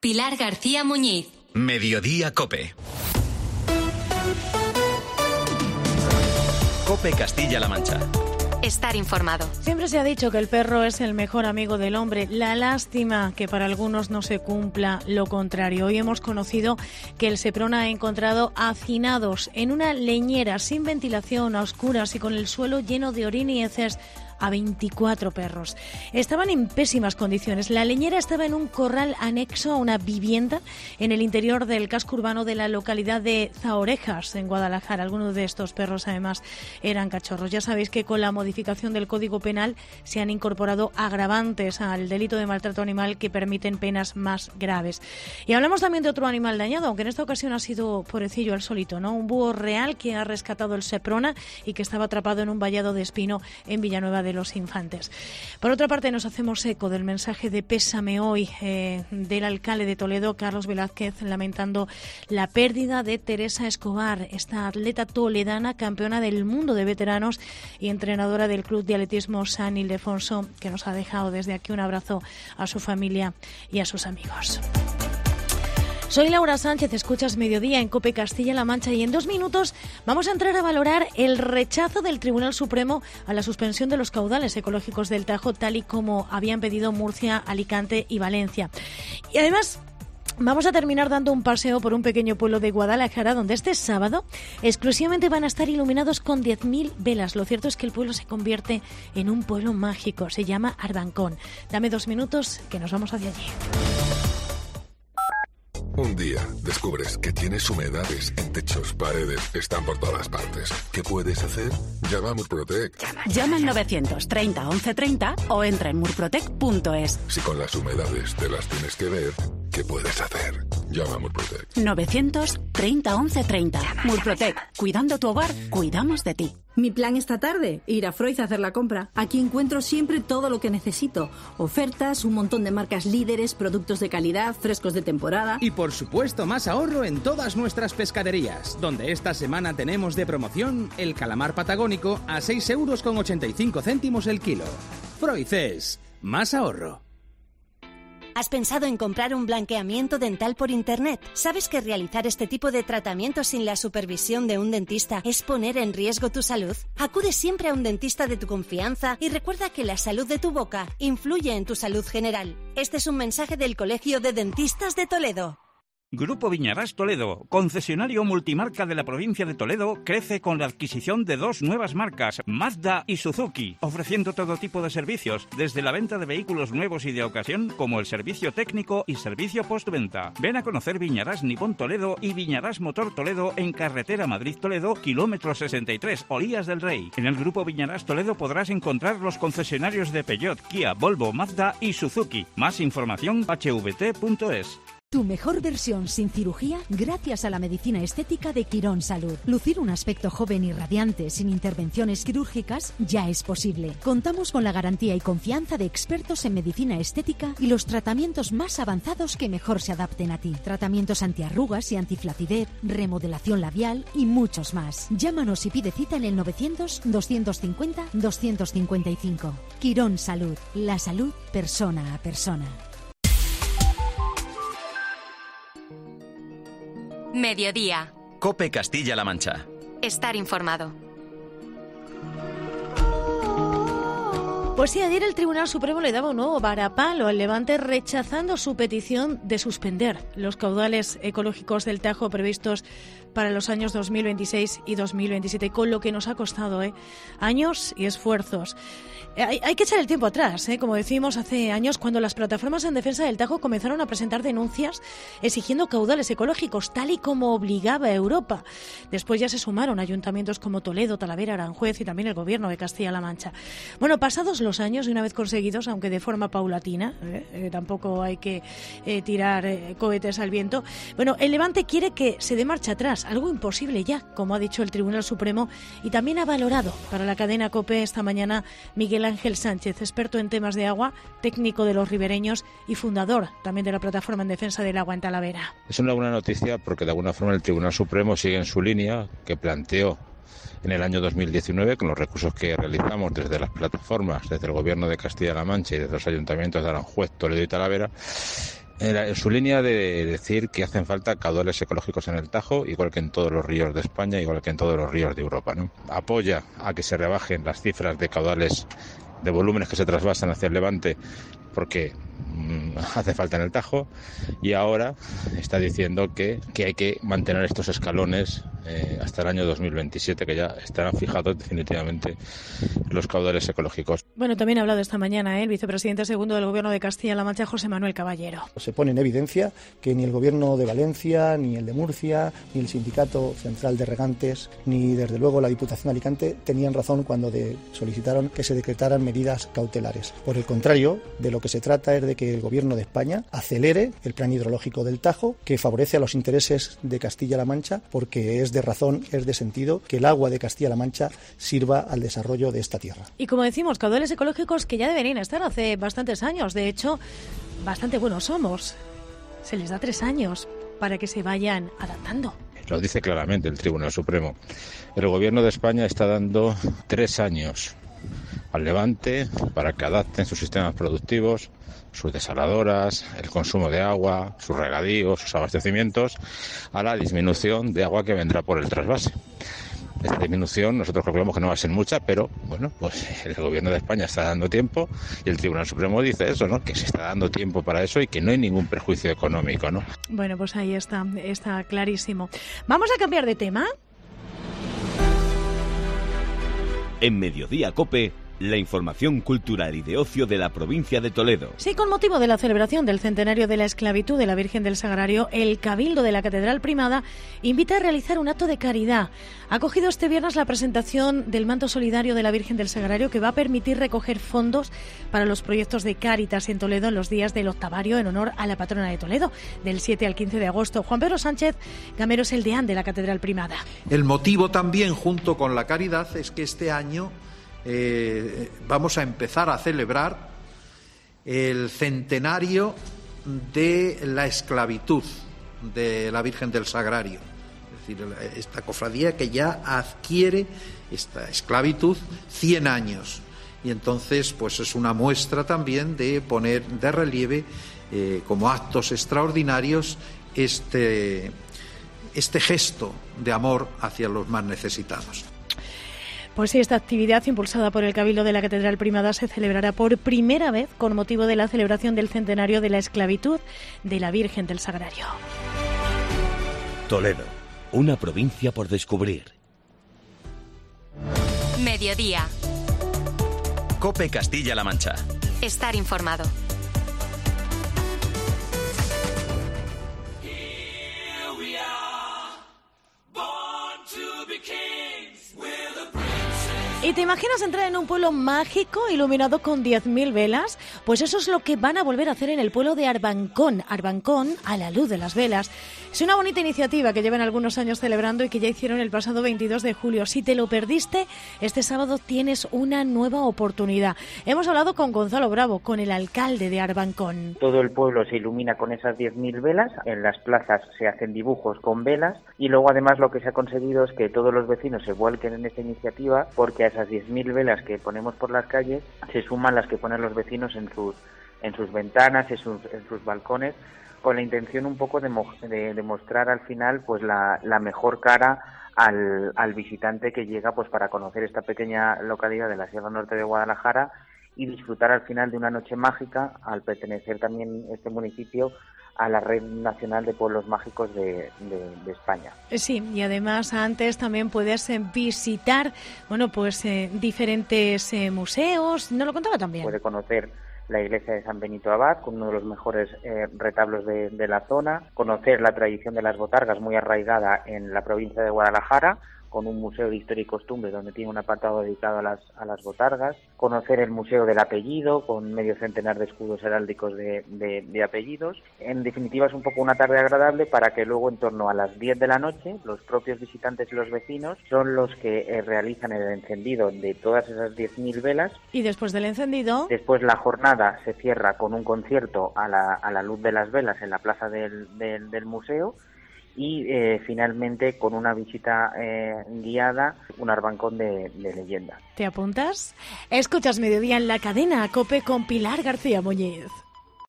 Pilar García Muñiz. Mediodía COPE. COPE Castilla-La Mancha. Estar informado. Siempre se ha dicho que el perro es el mejor amigo del hombre. La lástima que para algunos no se cumpla lo contrario. Hoy hemos conocido que el Seprona ha encontrado hacinados en una leñera sin ventilación, a oscuras y con el suelo lleno de orina y heces a 24 perros. Estaban en pésimas condiciones. La leñera estaba en un corral anexo a una vivienda en el interior del casco urbano de la localidad de Zaorejas, en Guadalajara. Algunos de estos perros, además, eran cachorros. Ya sabéis que con la modificación del Código Penal se han incorporado agravantes al delito de maltrato animal que permiten penas más graves. Y hablamos también de otro animal dañado, aunque en esta ocasión ha sido, pobrecillo, el solito, ¿no? Un búho real que ha rescatado el Seprona y que estaba atrapado en un vallado de espino en Villanueva de los Infantes. Por otra parte, nos hacemos eco del mensaje de pésame hoy del alcalde de Toledo, Carlos Velázquez, lamentando la pérdida de Teresa Escobar, esta atleta toledana, campeona del mundo de veteranos y entrenadora del Club de Atletismo San Ildefonso, que nos ha dejado. Desde aquí un abrazo a su familia y a sus amigos. Soy Laura Sánchez, escuchas Mediodía en COPE Castilla-La Mancha y en 2 minutos vamos a entrar a valorar el rechazo del Tribunal Supremo a la suspensión de los caudales ecológicos del Tajo, tal y como habían pedido Murcia, Alicante y Valencia. Y además vamos a terminar dando un paseo por un pequeño pueblo de Guadalajara, donde este sábado exclusivamente van a estar iluminados con 10.000 velas. Lo cierto es que el pueblo se convierte en un pueblo mágico, se llama Arbancón. Dame 2 minutos que nos vamos hacia allí. Un día descubres que tienes humedades en techos, paredes, están por todas partes. ¿Qué puedes hacer? Llama a Murprotec. Llama al 930 1130 o entra en murprotec.es. Si con las humedades te las tienes que ver, ¿qué puedes hacer? Llama a Murprotec. 930 1130. Murprotec. Cuidando tu hogar, cuidamos de ti. Mi plan esta tarde, ir a Freud a hacer la compra. Aquí encuentro siempre todo lo que necesito. Ofertas, un montón de marcas líderes, productos de calidad, frescos de temporada. Y por supuesto, más ahorro en todas nuestras pescaderías, donde esta semana tenemos de promoción el calamar patagónico a 6,85 € el kilo. Freud es más ahorro. ¿Has pensado en comprar un blanqueamiento dental por internet? ¿Sabes que realizar este tipo de tratamiento sin la supervisión de un dentista es poner en riesgo tu salud? Acude siempre a un dentista de tu confianza y recuerda que la salud de tu boca influye en tu salud general. Este es un mensaje del Colegio de Dentistas de Toledo. Grupo Viñarás Toledo, concesionario multimarca de la provincia de Toledo, crece con la adquisición de 2 nuevas marcas, Mazda y Suzuki, ofreciendo todo tipo de servicios, desde la venta de vehículos nuevos y de ocasión, como el servicio técnico y servicio postventa. Ven a conocer Viñarás Nippon Toledo y Viñarás Motor Toledo en carretera Madrid-Toledo, kilómetro 63, Olías del Rey. En el Grupo Viñarás Toledo podrás encontrar los concesionarios de Peugeot, Kia, Volvo, Mazda y Suzuki. Más información hvt.es. Tu mejor versión sin cirugía gracias a la medicina estética de Quirón Salud. Lucir un aspecto joven y radiante sin intervenciones quirúrgicas ya es posible. Contamos con la garantía y confianza de expertos en medicina estética y los tratamientos más avanzados que mejor se adapten a ti. Tratamientos antiarrugas y antiflacidez, remodelación labial y muchos más. Llámanos y pide cita en el 900-250-255. Quirón Salud. La salud persona a persona. Mediodía. COPE Castilla-La Mancha. Estar informado. Pues sí, ayer el Tribunal Supremo le daba un nuevo varapalo al Levante, rechazando su petición de suspender los caudales ecológicos del Tajo previstos para los años 2026 y 2027, con lo que nos ha costado años y esfuerzos. Hay que echar el tiempo atrás, como decimos hace años, cuando las plataformas en defensa del Tajo comenzaron a presentar denuncias exigiendo caudales ecológicos, tal y como obligaba Europa. Después ya se sumaron ayuntamientos como Toledo, Talavera, Aranjuez y también el Gobierno de Castilla-La Mancha. Bueno, pasados los años y una vez conseguidos, aunque de forma paulatina, tampoco hay que tirar cohetes al viento, bueno, el Levante quiere que se dé marcha atrás, algo imposible ya, como ha dicho el Tribunal Supremo, y también ha valorado para la cadena COPE esta mañana Miguel Ángel Sánchez, experto en temas de agua, técnico de los ribereños y fundador también de la Plataforma en Defensa del Agua en Talavera. Es una buena noticia porque de alguna forma el Tribunal Supremo sigue en su línea que planteó en el año 2019 con los recursos que realizamos desde las plataformas, desde el Gobierno de Castilla-La Mancha y desde los ayuntamientos de Aranjuez, Toledo y Talavera, en su línea de decir que hacen falta caudales ecológicos en el Tajo, igual que en todos los ríos de España, igual que en todos los ríos de Europa, ¿no? Apoya a que se rebajen las cifras de caudales de volúmenes que se trasvasan hacia el Levante porque hace falta en el Tajo, y ahora está diciendo que hay que mantener estos escalones hasta el año 2027, que ya estarán fijados definitivamente los caudales ecológicos. Bueno, también ha hablado esta mañana el vicepresidente segundo del Gobierno de Castilla-La Mancha, José Manuel Caballero. Se pone en evidencia que ni el Gobierno de Valencia, ni el de Murcia, ni el Sindicato Central de Regantes, ni desde luego la Diputación de Alicante tenían razón cuando solicitaron que se decretaran medidas cautelares. Por el contrario, de lo que se trata es de que el Gobierno de España acelere el plan hidrológico del Tajo, que favorece a los intereses de Castilla-La Mancha, porque es de razón, es de sentido que el agua de Castilla-La Mancha sirva al desarrollo de esta tierra. Y como decimos, caudales ecológicos que ya deberían estar hace bastantes años. De hecho, bastante buenos somos. Se les da 3 años para que se vayan adaptando. Lo dice claramente el Tribunal Supremo. El Gobierno de España está dando 3 años al Levante para que adapten sus sistemas productivos, sus desaladoras, el consumo de agua, sus regadíos, sus abastecimientos, a la disminución de agua que vendrá por el trasvase. Esta disminución nosotros calculamos que no va a ser mucha, pero bueno, pues el Gobierno de España está dando tiempo y el Tribunal Supremo dice eso, ¿no? Que se está dando tiempo para eso y que no hay ningún perjuicio económico, ¿no? Bueno, pues ahí está clarísimo. Vamos a cambiar de tema. En Mediodía COPE, la información cultural y de ocio de la provincia de Toledo. Sí, con motivo de la celebración del centenario de la esclavitud de la Virgen del Sagrario, el Cabildo de la Catedral Primada invita a realizar un acto de caridad. Ha acogido este viernes la presentación del manto solidario de la Virgen del Sagrario, que va a permitir recoger fondos para los proyectos de Cáritas en Toledo en los días del octavario en honor a la patrona de Toledo, del 7 al 15 de agosto. Juan Pedro Sánchez Gamero es el deán de la Catedral Primada. El motivo también, junto con la caridad, es que este año vamos a empezar a celebrar el centenario de la esclavitud de la Virgen del Sagrario. Es decir, esta cofradía que ya adquiere esta esclavitud 100 años. Y entonces, pues es una muestra también de poner de relieve como actos extraordinarios este gesto de amor hacia los más necesitados. Pues sí, esta actividad impulsada por el Cabildo de la Catedral Primada se celebrará por primera vez con motivo de la celebración del centenario de la esclavitud de la Virgen del Sagrario. Toledo, una provincia por descubrir. Mediodía. COPE Castilla-La Mancha. Estar informado. ¿Y te imaginas entrar en un pueblo mágico iluminado con 10.000 velas? Pues eso es lo que van a volver a hacer en el pueblo de Arbancón. Arbancón a la luz de las velas. Es una bonita iniciativa que llevan algunos años celebrando y que ya hicieron el pasado 22 de julio. Si te lo perdiste, este sábado tienes una nueva oportunidad. Hemos hablado con Gonzalo Bravo, con el alcalde de Arbancón. Todo el pueblo se ilumina con esas 10.000 velas. En las plazas se hacen dibujos con velas y luego además lo que se ha conseguido es que todos los vecinos se vuelquen en esta iniciativa, porque a esas 10.000 velas que ponemos por las calles se suman las que ponen los vecinos en sus ventanas, en sus balcones, con la intención un poco de mostrar al final pues la mejor cara al visitante que llega pues para conocer esta pequeña localidad de la Sierra Norte de Guadalajara y disfrutar al final de una noche mágica, al pertenecer también este municipio a la Red Nacional de Pueblos Mágicos de España. Sí, y además antes también puedes visitar, diferentes museos. ¿No lo contaba también? Puede conocer la iglesia de San Benito Abad, con uno de los mejores retablos de la zona, conocer la tradición de las botargas, muy arraigada en la provincia de Guadalajara, con un museo de historia y costumbre donde tiene un apartado dedicado a las botargas, conocer el Museo del Apellido, con medio centenar de escudos heráldicos de apellidos. En definitiva, es un poco una tarde agradable para que luego, en torno a las 10 de la noche, los propios visitantes y los vecinos son los que realizan el encendido de todas esas 10.000 velas. Y después del encendido... Después la jornada se cierra con un concierto a la luz de las velas en la plaza del museo. Y finalmente con una visita guiada, un Arbancón de leyenda. ¿Te apuntas? Escuchas Mediodía en la cadena COPE con Pilar García Muñiz.